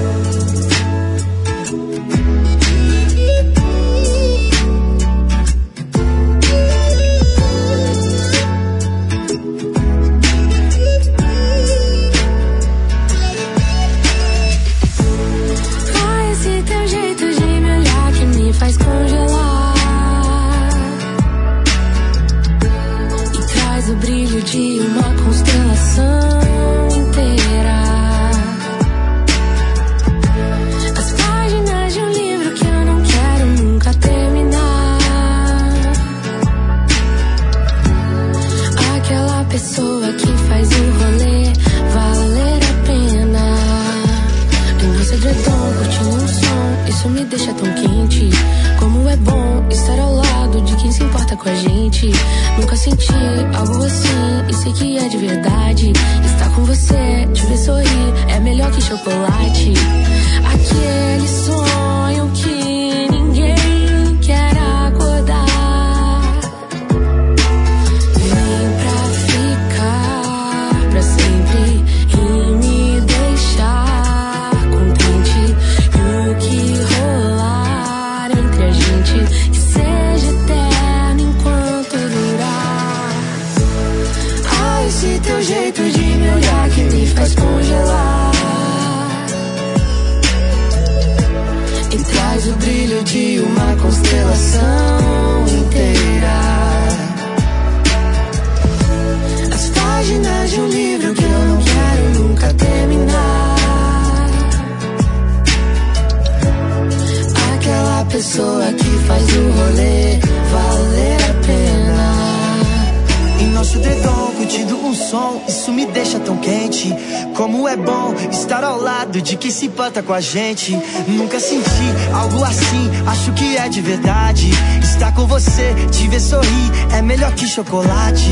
Com a gente, nunca senti algo assim, acho que é de verdade. Estar com você, te ver sorrir, é melhor que chocolate.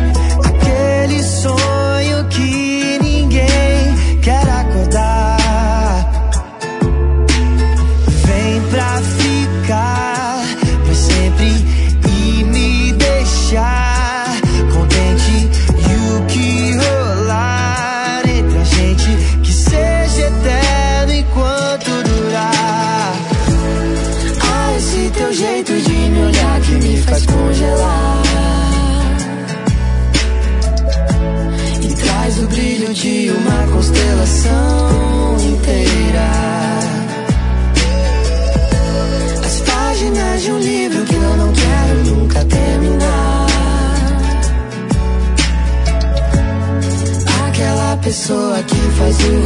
Aquele sonho que ninguém quer acordar. Vem pra ficar pra sempre e me deixar contente. E o que rolar entre a gente, que seja eterno enquanto durar. Ah, esse teu jeito de me olhar que me faz congelar e traz o brilho de uma constelação inteira. As páginas de um livro que eu não quero nunca terminar. Aquela pessoa que faz o